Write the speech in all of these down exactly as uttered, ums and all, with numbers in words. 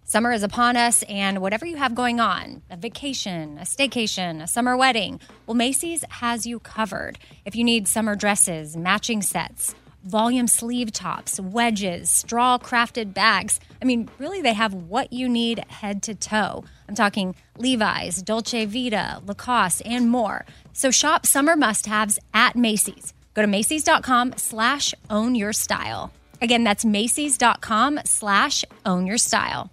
Summer is upon us, and whatever you have going on, a vacation, a staycation, a summer wedding, well, Macy's has you covered. If you need summer dresses, matching sets, volume sleeve tops, wedges, straw crafted bags, I mean, really, they have what you need head to toe. I'm talking Levi's, Dolce Vita, Lacoste, and more. So shop summer must-haves at Macy's. Go to Macy's.com slash own your style. Again, that's Macy's.com slash own your style.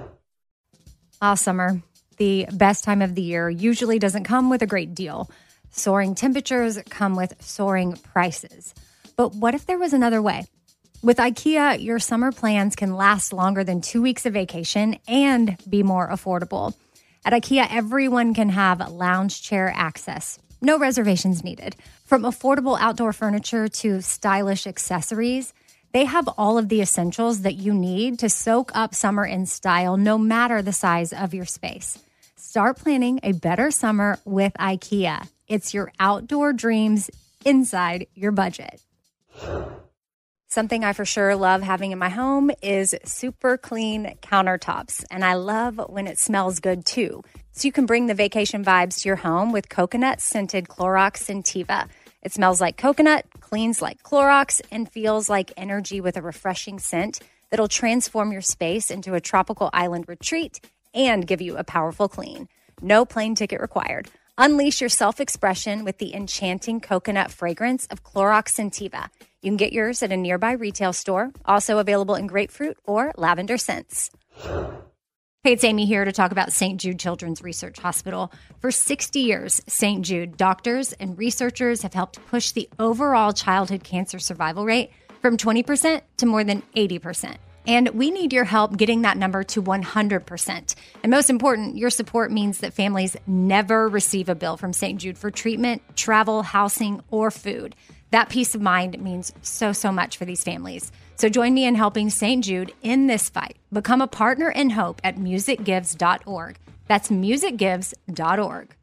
Ah, summer, the best time of the year, usually doesn't come with a great deal. Soaring temperatures come with soaring prices. But what if there was another way? With IKEA, your summer plans can last longer than two weeks of vacation and be more affordable. At IKEA, everyone can have lounge chair access. No reservations needed. From affordable outdoor furniture to stylish accessories, they have all of the essentials that you need to soak up summer in style, no matter the size of your space. Start planning a better summer with IKEA. It's your outdoor dreams inside your budget. Something I for sure love having in my home is super clean countertops, and I love when it smells good too. So you can bring the vacation vibes to your home with coconut-scented Clorox Scentiva. It smells like coconut, cleans like Clorox, and feels like energy with a refreshing scent that'll transform your space into a tropical island retreat and give you a powerful clean. No plane ticket required. Unleash your self-expression with the enchanting coconut fragrance of Clorox Scentiva. You can get yours at a nearby retail store, also available in grapefruit or lavender scents. Hey, it's Amy here to talk about Saint Jude Children's Research Hospital. For sixty years, Saint Jude doctors and researchers have helped push the overall childhood cancer survival rate from twenty percent to more than eighty percent. And we need your help getting that number to one hundred percent. And most important, your support means that families never receive a bill from Saint Jude for treatment, travel, housing, or food. That peace of mind means so, so much for these families. So join me in helping Saint Jude in this fight. Become a partner in hope at music gives dot org. That's music gives dot org.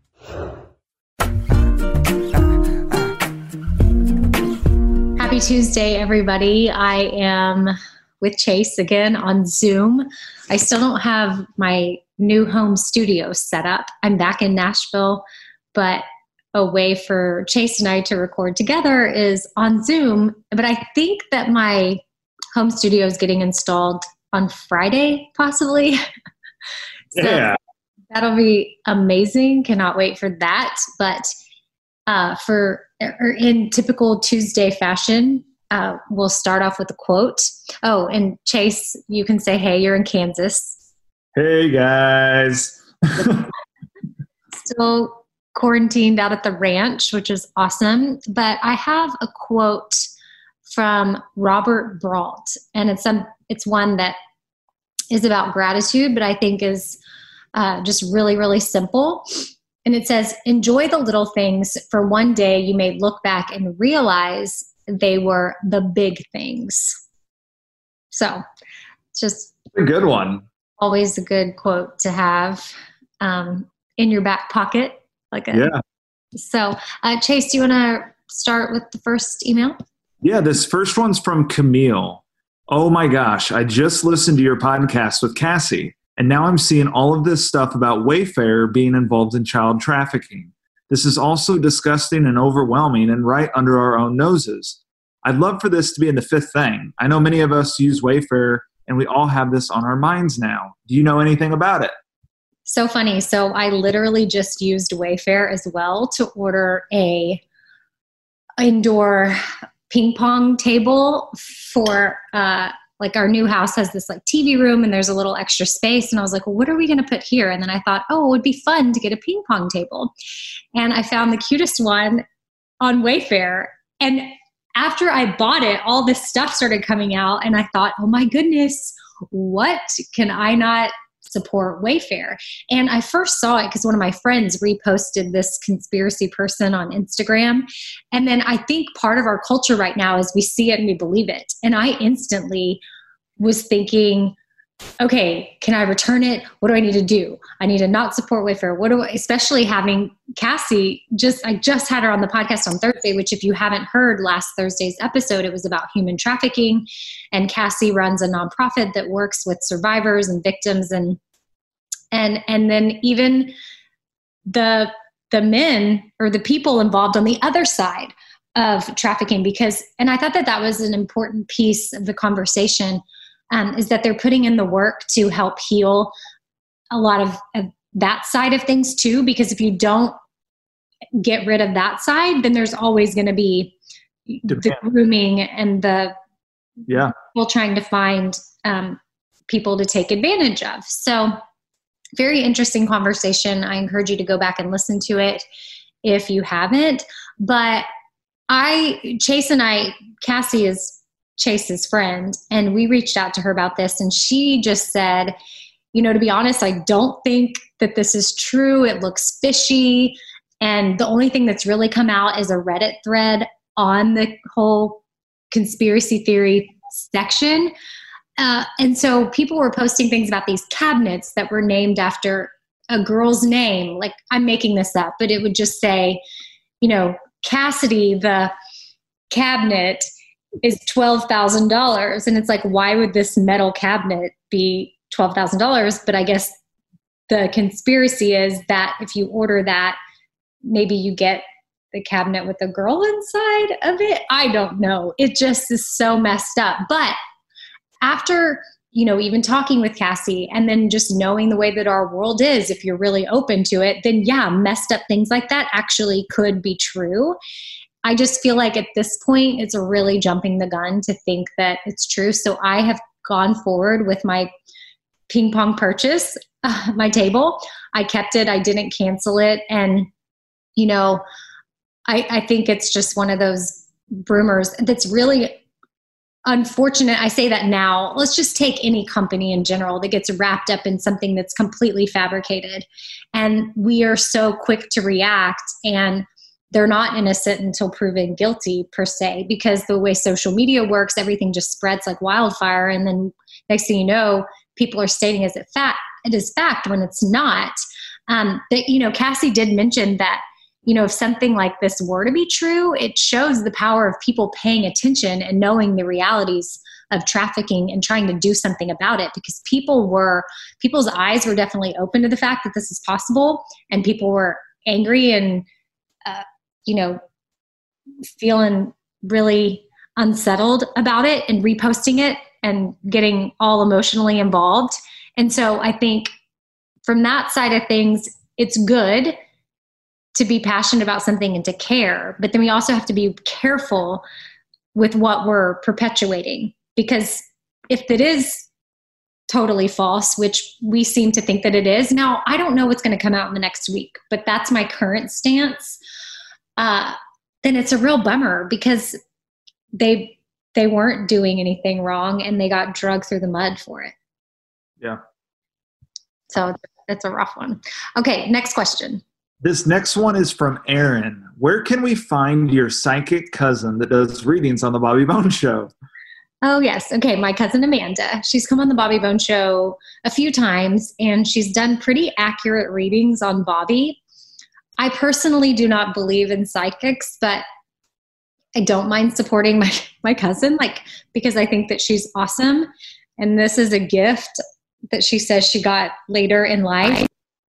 Happy Tuesday, everybody. I am with Chase again on Zoom. I still don't have my new home studio set up. I'm back in Nashville, but a way for Chase and I to record together is on Zoom. But I think that my home studio is getting installed on Friday, possibly. So yeah. That'll be amazing. Cannot wait for that. But uh, for or in typical Tuesday fashion, uh, we'll start off with a quote. Oh, and Chase, you can say, hey, you're in Kansas. Hey, guys. Still quarantined out at the ranch, which is awesome. But I have a quote from Robert Brault, and it's some it's one that is about gratitude, but I think is uh, just really, really simple. And it says, enjoy the little things, for one day you may look back and realize they were the big things. So it's just a good one. Always a good quote to have um, in your back pocket. Like a, yeah. So uh, Chase, do you want to start with the first email? Yeah, this first one's from Camille. Oh my gosh, I just listened to your podcast with Cassie, and now I'm seeing all of this stuff about Wayfair being involved in child trafficking. This is also disgusting and overwhelming and right under our own noses. I'd love for this to be in the fifth thing. I know many of us use Wayfair, and we all have this on our minds now. Do you know anything about it? So funny. So I literally just used Wayfair as well to order a indoor ping pong table for uh, like our new house has this like T V room and there's a little extra space. And I was like, well, what are we going to put here? And then I thought, oh, it would be fun to get a ping pong table. And I found the cutest one on Wayfair. And after I bought it, all this stuff started coming out. And I thought, oh my goodness, what can I not support Wayfair? And I first saw it because one of my friends reposted this conspiracy person on Instagram. And then I think part of our culture right now is we see it and we believe it. And I instantly was thinking, okay, can I return it? What do I need to do? I need to not support Wayfair. What do I, especially having Cassie, just, I just had her on the podcast on Thursday, which if you haven't heard last Thursday's episode, it was about human trafficking. And Cassie runs a nonprofit that works with survivors and victims, and, and, and then even the, the men or the people involved on the other side of trafficking, because, and I thought that that was an important piece of the conversation. Um, is that they're putting in the work to help heal a lot of, of that side of things too. Because if you don't get rid of that side, then there's always going to be Demand. the grooming and the yeah people trying to find um, people to take advantage of. So very interesting conversation. I encourage you to go back and listen to it if you haven't. But I, Chase and I, Cassie is Chase's friend, and we reached out to her about this, and she just said, you know, to be honest, I don't think that this is true. It looks fishy. And the only thing that's really come out is a Reddit thread on the whole conspiracy theory section. Uh, and so people were posting things about these cabinets that were named after a girl's name. Like, I'm making this up, but it would just say, you know, Cassidy, the cabinet is twelve thousand dollars. And it's like, why would this metal cabinet be twelve thousand dollars? But I guess the conspiracy is that if you order that, maybe you get the cabinet with a girl inside of it. I don't know. It just is so messed up. But after, you know, even talking with Cassie and then just knowing the way that our world is, if you're really open to it, then yeah, messed up things like that actually could be true. I just feel like at this point, it's really jumping the gun to think that it's true. So I have gone forward with my ping pong purchase, uh, my table. I kept it. I didn't cancel it. And, you know, I, I think it's just one of those rumors that's really unfortunate. I say that now. Let's just take any company in general that gets wrapped up in something that's completely fabricated. And we are so quick to react, and they're not innocent until proven guilty per se, because the way social media works, everything just spreads like wildfire. And then next thing you know, people are stating as it fact, it is fact when it's not. Um, that, you know, Cassie did mention that, you know, if something like this were to be true, it shows the power of people paying attention and knowing the realities of trafficking and trying to do something about it, because people were, people's eyes were definitely open to the fact that this is possible, and people were angry and, uh, you know, feeling really unsettled about it and reposting it and getting all emotionally involved. And so I think from that side of things, it's good to be passionate about something and to care. But then we also have to be careful with what we're perpetuating, because if it is totally false, which we seem to think that it is, now I don't know what's going to come out in the next week, but that's my current stance. Uh, then it's a real bummer, because they they weren't doing anything wrong and they got dragged through the mud for it. Yeah. So that's a rough one. Okay, next question. This next one is from Aaron. Where can we find your psychic cousin that does readings on the Bobby Bones Show? Oh, yes. Okay, my cousin Amanda. She's come on the Bobby Bones Show a few times, and she's done pretty accurate readings on Bobby. I personally do not believe in psychics, but I don't mind supporting my, my cousin, like, because I think that she's awesome. And this is a gift that she says she got later in life.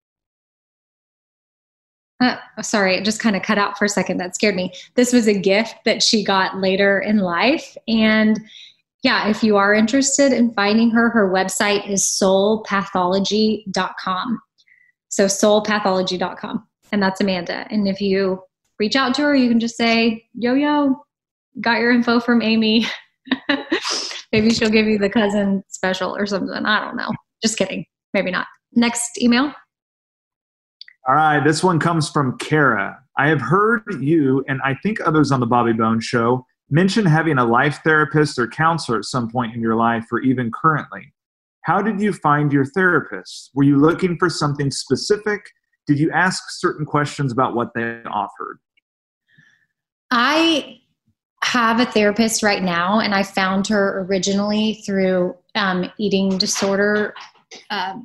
Uh, sorry, it just kind of cut out for a second. That scared me. This was a gift that she got later in life. And yeah, if you are interested in finding her, her website is soul pathology dot com. So soul pathology dot com. And that's Amanda. And if you reach out to her, you can just say, yo, yo, got your info from Amy. Maybe she'll give you the cousin special or something. I don't know. Just kidding. Maybe not. Next email. All right. This one comes from Kara. I have heard you, and I think others on the Bobby Bones Show, mention having a life therapist or counselor at some point in your life, or even currently. How did you find your therapist? Were you looking for something specific? Did you ask certain questions about what they offered? I have a therapist right now, and I found her originally through um, eating disorder uh,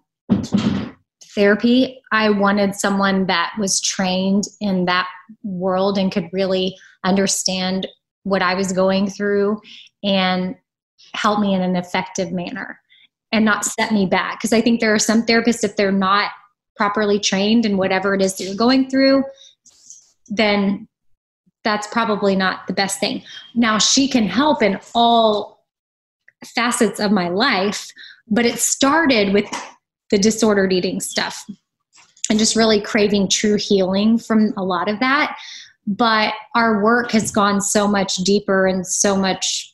therapy. I wanted someone that was trained in that world and could really understand what I was going through and help me in an effective manner and not set me back. Because I think there are some therapists, if they're not properly trained in whatever it is that you're going through, then that's probably not the best thing. Now, she can help in all facets of my life, but it started with the disordered eating stuff and just really craving true healing from a lot of that. But our work has gone so much deeper and so much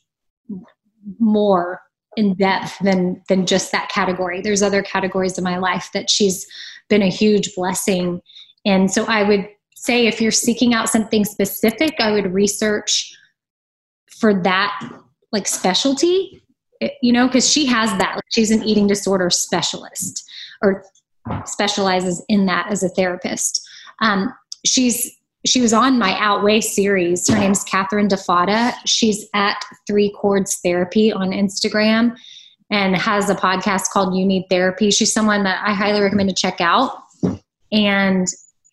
more in depth than than just that category. There's other categories of my life that she's been a huge blessing. And so I would say if you're seeking out something specific, I would research for that like specialty, you know, because she has that. Like, she's an eating disorder specialist or specializes in that as a therapist. Um, she's She was on my Outweigh series. Her name's Catherine DeFada. She's at Three Chords Therapy on Instagram and has a podcast called You Need Therapy. She's someone that I highly recommend to check out. And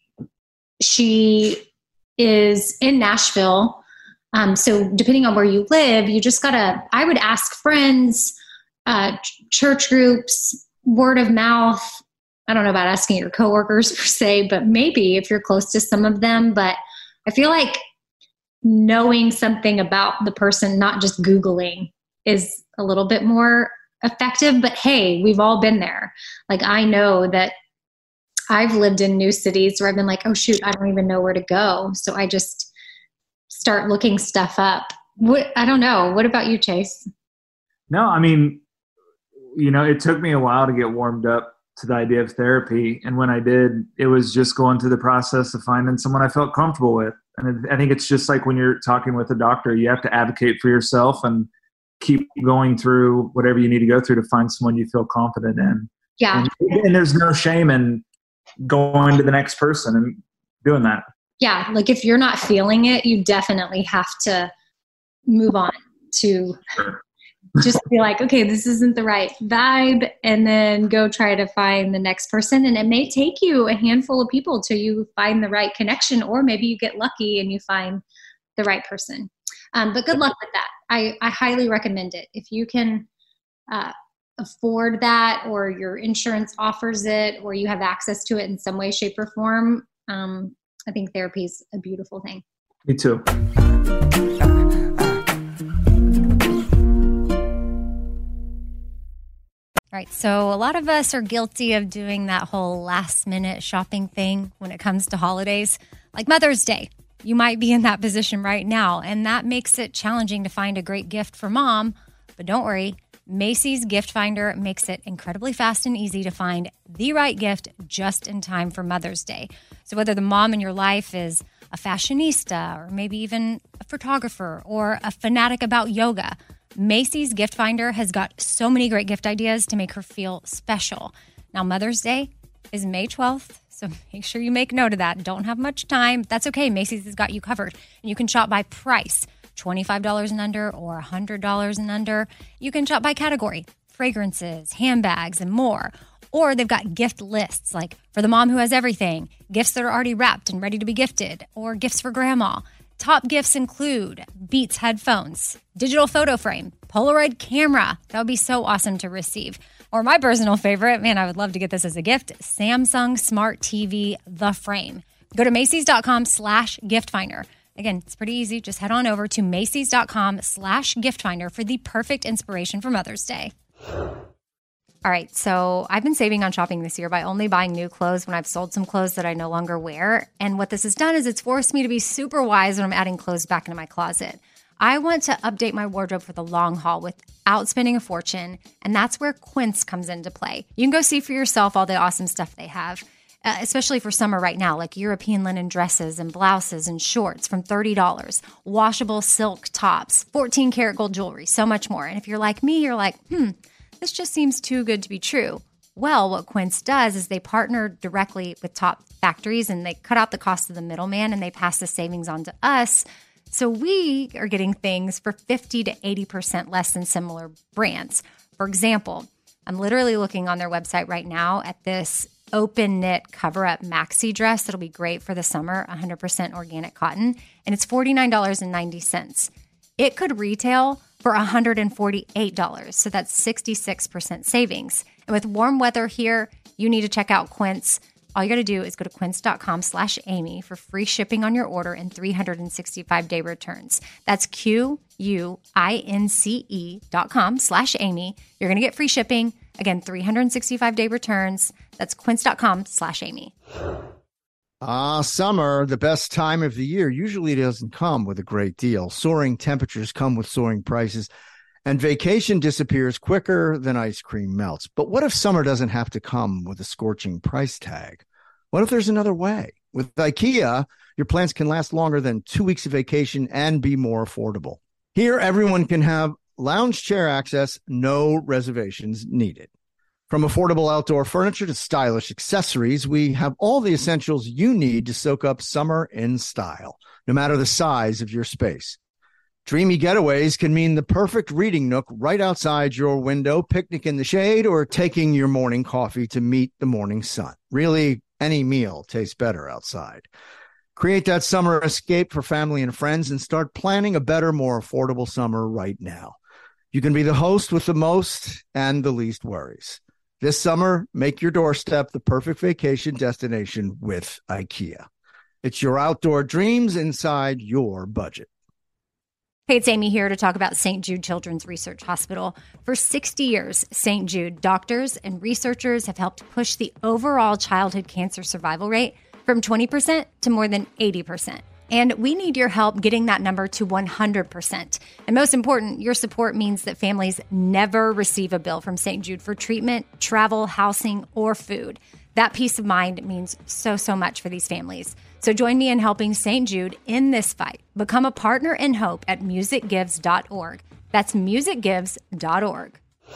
she is in Nashville. Um, so depending on where you live, you just gotta, I would ask friends, uh, church groups, word of mouth. I don't know about asking your coworkers per se, but maybe if you're close to some of them. But I feel like knowing something about the person, not just Googling, is a little bit more effective. But hey, we've all been there. Like, I know that I've lived in new cities where I've been like, oh shoot, I don't even know where to go. So I just start looking stuff up. What, I don't know. What about you, Chase? No, I mean, you know, it took me a while to get warmed up to the idea of therapy. And when I did, it was just going through the process of finding someone I felt comfortable with. And I think it's just like when you're talking with a doctor, you have to advocate for yourself and keep going through whatever you need to go through to find someone you feel confident in. Yeah. And, and there's no shame in going to the next person and doing that. Yeah. Like if you're not feeling it, you definitely have to move on to Sure. just be like, okay, this isn't the right vibe, and then go try to find the next person. And it may take you a handful of people till you find the right connection, or maybe you get lucky and you find the right person. Um, but good luck with that. I, I highly recommend it. If you can uh, afford that, or your insurance offers it, or you have access to it in some way, shape, or form, um, I think therapy is a beautiful thing. Me too. All right, so a lot of us are guilty of doing that whole last minute shopping thing when it comes to holidays, like Mother's Day. You might be in that position right now, and that makes it challenging to find a great gift for mom. But don't worry, Macy's Gift Finder makes it incredibly fast and easy to find the right gift just in time for Mother's Day. So whether the mom in your life is a fashionista, or maybe even a photographer, or a fanatic about yoga, Macy's Gift Finder has got so many great gift ideas to make her feel special. Now, Mother's Day is May twelfth, so make sure you make note of that. Don't have much time. That's okay. Macy's has got you covered. And you can shop by price, twenty-five dollars and under or one hundred dollars and under. You can shop by category, fragrances, handbags, and more. Or they've got gift lists, like for the mom who has everything, gifts that are already wrapped and ready to be gifted, or gifts for grandma. Top gifts include Beats headphones, digital photo frame, Polaroid camera. That would be so awesome to receive. Or my personal favorite, man, I would love to get this as a gift, Samsung Smart T V, The Frame. Go to Macy's.com slash gift finder. Again, it's pretty easy. Just head on over to Macy's.com slash gift finder for the perfect inspiration for Mother's Day. All right, so I've been saving on shopping this year by only buying new clothes when I've sold some clothes that I no longer wear. And what this has done is it's forced me to be super wise when I'm adding clothes back into my closet. I want to update my wardrobe for the long haul without spending a fortune, and that's where Quince comes into play. You can go see for yourself all the awesome stuff they have, uh, especially for summer right now, like European linen dresses and blouses and shorts from thirty dollars, washable silk tops, fourteen karat gold jewelry, so much more. And if you're like me, you're like, hmm, this just seems too good to be true. Well, what Quince does is they partner directly with top factories, and they cut out the cost of the middleman, and they pass the savings on to us So we are getting things for fifty to eighty percent less than similar brands. For example, I'm literally looking on their website right now at this open knit cover up maxi dress that'll be great for the summer, one hundred percent organic cotton, and it's forty-nine dollars and ninety cents. It could retail for one hundred forty-eight dollars, so that's sixty-six percent savings. And with warm weather here, you need to check out Quince. All you got to do is go to quince.com slash Amy for free shipping on your order and three hundred sixty-five day returns. That's Q-U-I-N-C-E dot com slash Amy. You're going to get free shipping. Again, three hundred sixty-five day returns. That's quince.com slash Amy. Ah, summer, the best time of the year, usually doesn't come with a great deal. Soaring temperatures come with soaring prices, and vacation disappears quicker than ice cream melts. But what if summer doesn't have to come with a scorching price tag? What if there's another way? With IKEA, your plans can last longer than two weeks of vacation and be more affordable. Here, everyone can have lounge chair access, no reservations needed. From affordable outdoor furniture to stylish accessories, we have all the essentials you need to soak up summer in style, no matter the size of your space. Dreamy getaways can mean the perfect reading nook right outside your window, picnic in the shade, or taking your morning coffee to meet the morning sun. Really, any meal tastes better outside. Create that summer escape for family and friends and start planning a better, more affordable summer right now. You can be the host with the most and the least worries. This summer, make your doorstep the perfect vacation destination with IKEA. It's your outdoor dreams inside your budget. Hey, it's Amy here to talk about Saint Jude Children's Research Hospital. For sixty years, Saint Jude doctors and researchers have helped push the overall childhood cancer survival rate from twenty percent to more than eighty percent. And we need your help getting that number to one hundred percent. And most important, your support means that families never receive a bill from Saint Jude for treatment, travel, housing, or food. That peace of mind means so, so much for these families. So join me in helping Saint Jude in this fight. Become a partner in hope at music gives dot org. That's music gives dot org.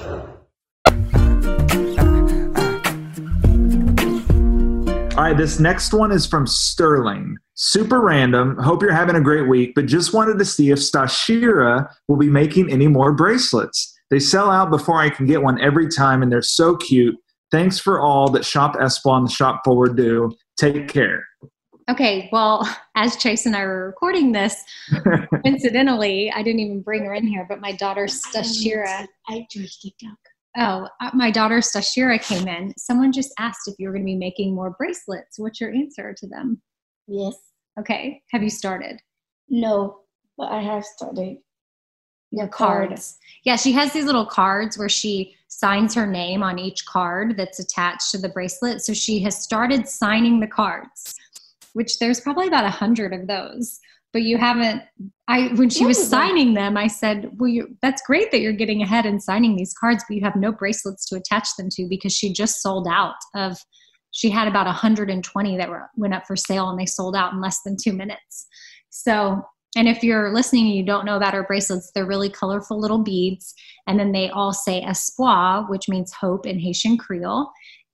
All right, this next one is from Sterling. Super random. Hope you're having a great week, but just wanted to see if Stashira will be making any more bracelets. They sell out before I can get one every time, and they're so cute. Thanks for all that Shop Espoir and the Shop Forward do. Take care. Okay, well, as Chase and I were recording this, incidentally, I didn't even bring her in here, but my daughter Stashira. I just TikTok. Oh, my daughter Stashira came in. Someone just asked if you were going to be making more bracelets. What's your answer to them? Yes. Okay. Have you started? No, but I have started. Your cards. Card. Yeah, she has these little cards where she signs her name on each card that's attached to the bracelet. So she has started signing the cards, which there's probably about a hundred of those. But you haven't, I when she was signing them, I said, well, you, that's great that you're getting ahead and signing these cards, but you have no bracelets to attach them to because she just sold out of, she had about one hundred twenty that were went up for sale and they sold out in less than two minutes. So, and if you're listening and you don't know about her bracelets, they're really colorful little beads. And then they all say espoir, which means hope in Haitian Creole.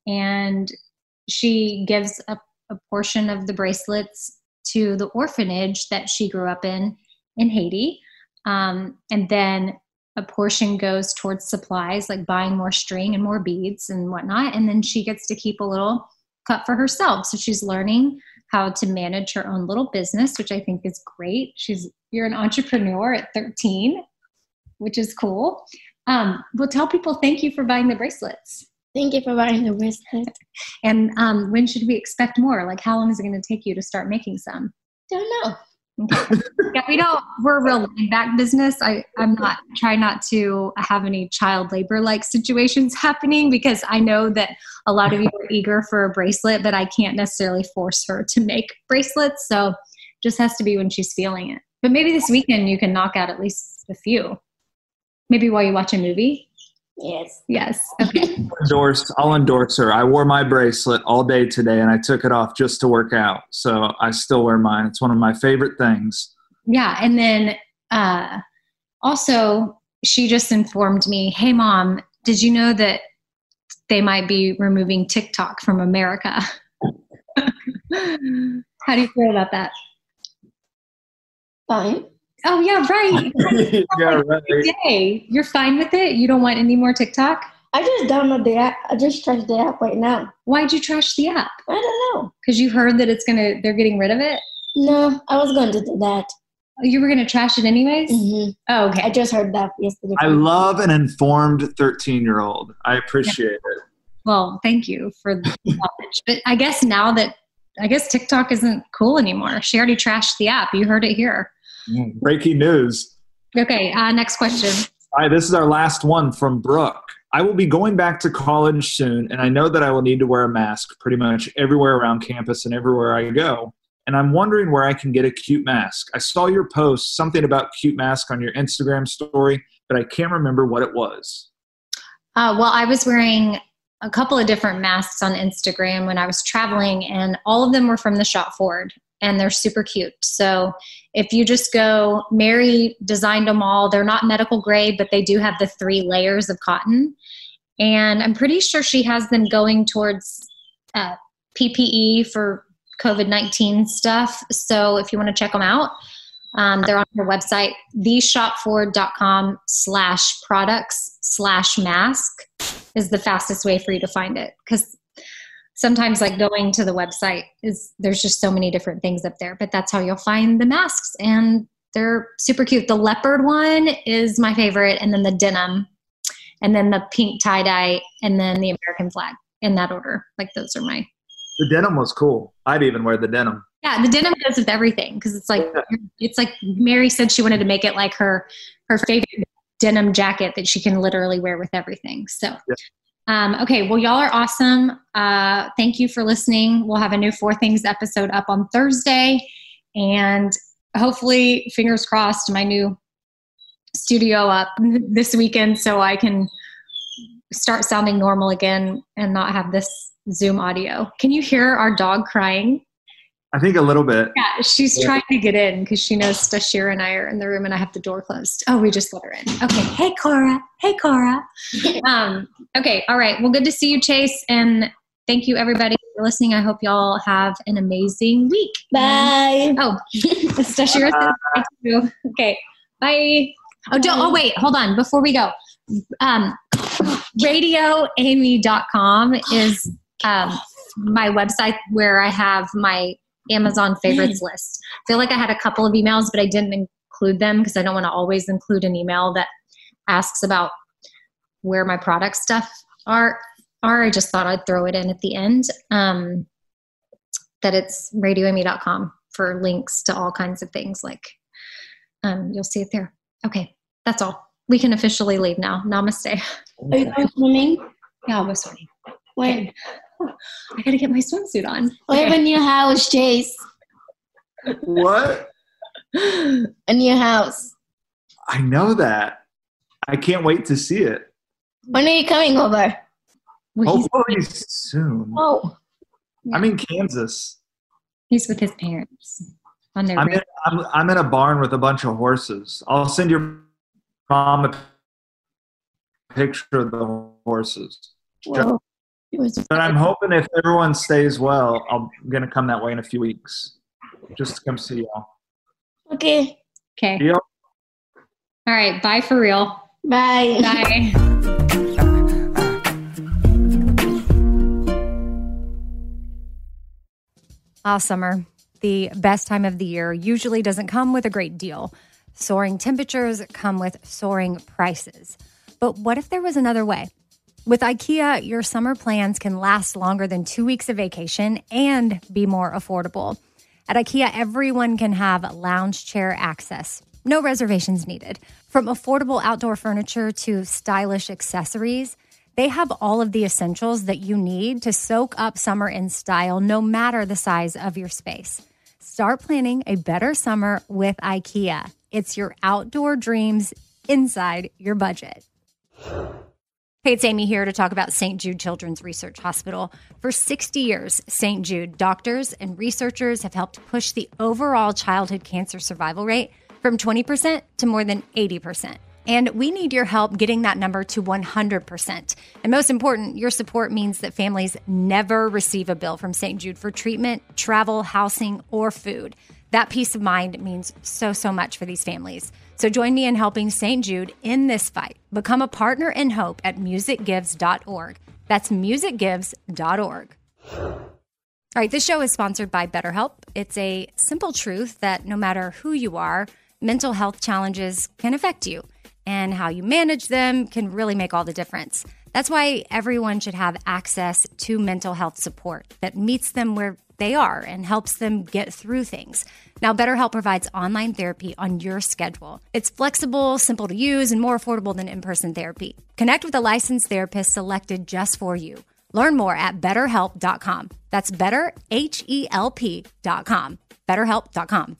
And she gives a, a portion of the bracelets to the orphanage that she grew up in in Haiti. Um, and then a portion goes towards supplies like buying more string and more beads and whatnot. And then she gets to keep a little cut for herself. So she's learning how to manage her own little business, which I think is great. She's, you're an entrepreneur at thirteen, which is cool. Um, we'll tell people thank you for buying the bracelets. Thank you for buying the bracelet. And um, when should we expect more? Like, how long is it going to take you to start making some? Don't know. Okay. Yeah, we don't. We're a real laid-back business. I, I'm not try not to have any child labor-like situations happening because I know that a lot of you are eager for a bracelet, but I can't necessarily force her to make bracelets. So, just has to be when she's feeling it. But maybe this weekend you can knock out at least a few. Maybe while you watch a movie. Yes. Yes. Okay. Endorsed. I'll endorse her. I wore my bracelet all day today and I took it off just to work out. So I still wear mine. It's one of my favorite things. Yeah. And then uh, also she just informed me, hey mom, did you know that they might be removing TikTok from America? How do you feel about that? Fine. Oh, yeah, right. Yeah, right. Day. You're fine with it? You don't want any more TikTok? I just download the app. I just trashed the app right now. Why'd you trash the app? I don't know. Because you heard that it's gonna, they're getting rid of it? No, I was going to do that. Oh, you were gonna trash it anyways? hmm Oh, okay. I just heard that yesterday. I love an informed thirteen-year-old. I appreciate it. Well, thank you for the knowledge. But I guess now that, I guess TikTok isn't cool anymore. She already trashed the app. You heard it here. Breaking news. Okay, uh, next question. All right, this is our last one from Brooke. I will be going back to college soon, and I know that I will need to wear a mask pretty much everywhere around campus and everywhere I go. And I'm wondering where I can get a cute mask. I saw your post, something about cute mask on your Instagram story, but I can't remember what it was. Uh, well, I was wearing a couple of different masks on Instagram when I was traveling, and all of them were from the Shop Forward, and they're super cute. So if you just go, Mary designed them all. They're not medical grade, but they do have the three layers of cotton. And I'm pretty sure she has them going towards uh, P P E for COVID nineteen stuff. So if you want to check them out, um, they're on her website, theshopforward.com slash products slash mask is the fastest way for you to find it. Because sometimes like going to the website is, there's just so many different things up there, but that's how you'll find the masks, and they're super cute. The leopard one is my favorite, and then the denim, and then the pink tie-dye, and then the American flag, in that order. Like those are my... The denim was cool. I'd even wear the denim. Yeah, the denim goes with everything, because it's like, it's like Mary said she wanted to make it like her, her favorite denim jacket that she can literally wear with everything. So... Yeah. Um, okay, well, y'all are awesome. Uh, thank you for listening. We'll have a new Four Things episode up on Thursday, and hopefully, fingers crossed, my new studio up this weekend so I can start sounding normal again and not have this Zoom audio. Can you hear our dog crying? I think a little bit. Yeah, she's Yeah. trying to get in because she knows Stashira and I are in the room and I have the door closed. Oh, we just let her in. Okay. Hey, Cora. Hey, Cora. um, okay. All right. Well, good to see you, Chase. And thank you, everybody, for listening. I hope y'all have an amazing week. Bye. Oh, Stashira says bye too. Okay. Bye. Oh, don't, oh, wait. Hold on. Before we go. Um, radio amy dot com is um, my website where I have my Amazon favorites list. I feel like I had a couple of emails, but I didn't include them because I don't want to always include an email that asks about where my product stuff are. Are I just thought I'd throw it in at the end. Um, that it's radio amy dot com for links to all kinds of things. Like um, you'll see it there. Okay, that's all. We can officially leave now. Namaste. Are you going swimming? Yeah, I'll go swimming. When? I gotta get my swimsuit on. We have a new house, Chase. What? A new house. I know that. I can't wait to see it. When are you coming over? Well, he's, Hopefully soon. Oh, I'm in Kansas. he's with his parents on their I'm ranch. in, I'm, I'm in a barn with a bunch of horses. I'll send your mom a picture of the horses. well, it was. But I'm hoping if everyone stays well, I'm going to come that way in a few weeks. Just to come see y'all. Okay. Okay. Deal? All right. Bye for real. Bye. Bye. Ah, summer, the best time of the year, usually doesn't come with a great deal. Soaring temperatures come with soaring prices. But what if there was another way? With IKEA, your summer plans can last longer than two weeks of vacation and be more affordable. At IKEA, everyone can have lounge chair access. No reservations needed. From affordable outdoor furniture to stylish accessories, they have all of the essentials that you need to soak up summer in style, no matter the size of your space. Start planning a better summer with IKEA. It's your outdoor dreams inside your budget. Hey, it's Amy here to talk about Saint Jude Children's Research Hospital. For sixty years, Saint Jude doctors and researchers have helped push the overall childhood cancer survival rate from twenty percent to more than eighty percent. And we need your help getting that number to one hundred percent. And most important, your support means that families never receive a bill from Saint Jude for treatment, travel, housing, or food. That peace of mind means so, so much for these families. So join me in helping Saint Jude in this fight. Become a partner in hope at music gives dot org. That's music gives dot org. All right, this show is sponsored by BetterHelp. It's a simple truth that no matter who you are, mental health challenges can affect you, and how you manage them can really make all the difference. That's why everyone should have access to mental health support that meets them where they are and helps them get through things. Now, BetterHelp provides online therapy on your schedule. It's flexible, simple to use, and more affordable than in-person therapy. Connect with a licensed therapist selected just for you. Learn more at better help dot com. That's better, H E L P dot com. better help dot com.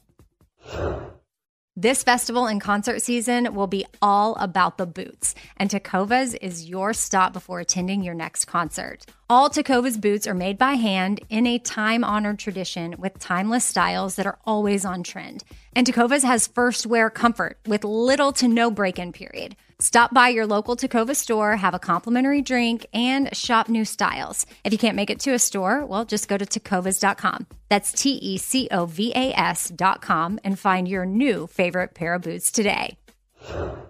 This festival and concert season will be all about the boots, and Tecovas is your stop before attending your next concert. All Tecovas boots are made by hand in a time-honored tradition with timeless styles that are always on trend. And Tecovas has first wear comfort with little to no break-in period. Stop by your local Tecovas store, have a complimentary drink, and shop new styles. If you can't make it to a store, well, just go to tecovas dot com. That's T E C O V A S dot com and find your new favorite pair of boots today.